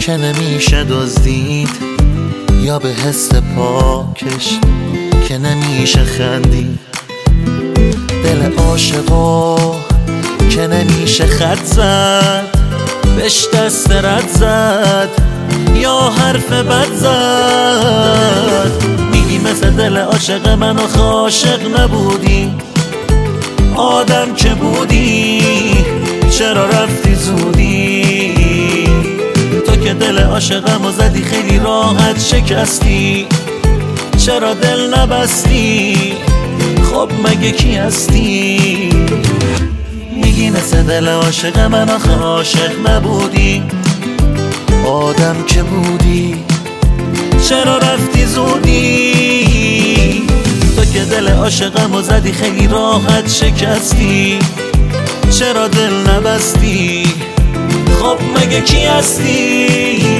که نمیشه دزدید، یا به حس پاکش که نمیشه خندید. دل عاشقا که نمیشه خط زد، بهش دست رد زد یا حرف بد زد. میگی مثل دل عاشق من آخه عاشق نبودی، آدم که بودی چرا رفتی زودی؟ تو که دل عاشقمو زدی خیلی راحت شکستی، چرا دل نبستی؟ خب مگه کی هستی؟ میگی مثل دل عاشق من آخه عاشق نبودی، آدم که بودی چرا رفتی زودی؟ تو که دل عاشقمو زدی خیلی راحت شکستی، چرا دل نبستی؟ خب مگه کی هستی؟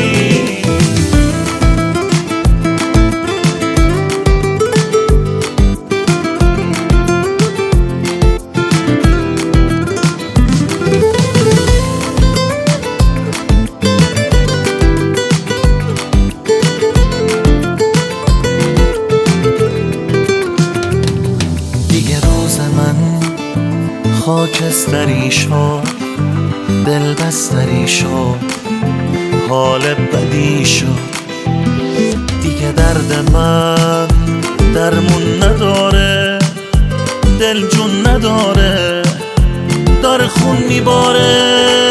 خاکستری شد، دل بستری شد، حال بدی شد. دیگه درد من درمون نداره، دل جون نداره، داره خون میباره.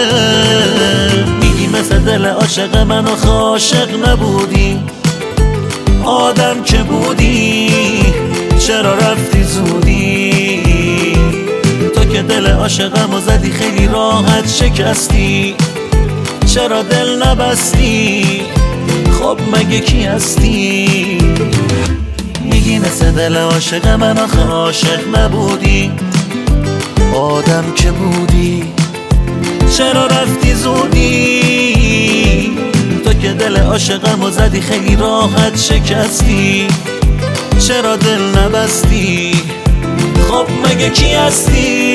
میگی مثل دل عاشق من آخه عاشق نبودی، آدم که بودی چرا رفتی زودی؟ که دل عاشقمو زدی خیلی راحت شکستی، چرا دل نبستی؟ خب مگه کی هستی؟ میگی مثل دل عاشق من آخه عاشق نبودی، آدم که بودی چرا رفتی زودی؟ تو که دل عاشقمو زدی خیلی راحت شکستی، چرا دل نبستی؟ خب مگه کی هستی؟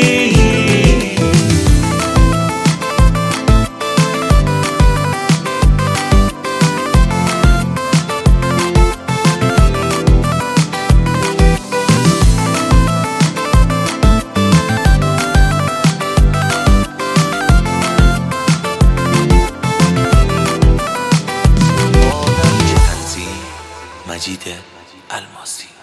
مجید الماسی.